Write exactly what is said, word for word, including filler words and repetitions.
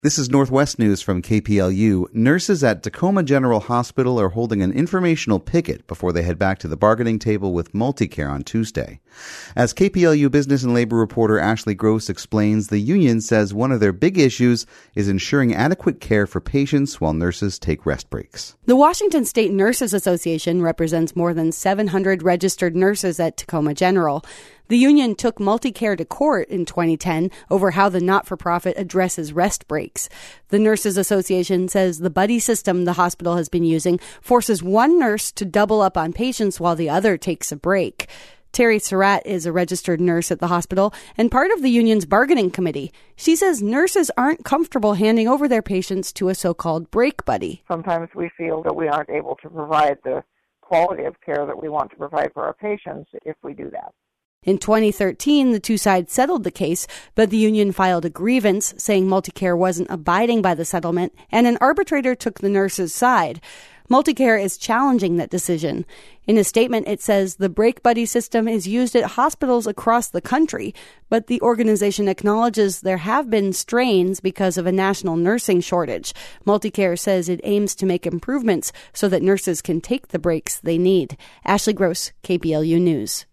This is Northwest News from K P L U. Nurses at Tacoma General Hospital are holding an informational picket before they head back to the bargaining table with MultiCare on Tuesday. As K P L U business and labor reporter Ashley Gross explains, the union says one of their big issues is ensuring adequate care for patients while nurses take rest breaks. The Washington State Nurses Association represents more than seven hundred registered nurses at Tacoma General. The union took MultiCare to court in twenty ten over how the not-for-profit addresses rest breaks. The Nurses Association says the buddy system the hospital has been using forces one nurse to double up on patients while the other takes a break. Terry Surratt is a registered nurse at the hospital and part of the union's bargaining committee. She says nurses aren't comfortable handing over their patients to a so-called break buddy. Sometimes we feel that we aren't able to provide the quality of care that we want to provide for our patients if we do that. In twenty thirteen, the two sides settled the case, but the union filed a grievance saying MultiCare wasn't abiding by the settlement, and an arbitrator took the nurses' side. MultiCare is challenging that decision. In a statement, it says the break buddy system is used at hospitals across the country, but the organization acknowledges there have been strains because of a national nursing shortage. MultiCare says it aims to make improvements so that nurses can take the breaks they need. Ashley Gross, K P L U News.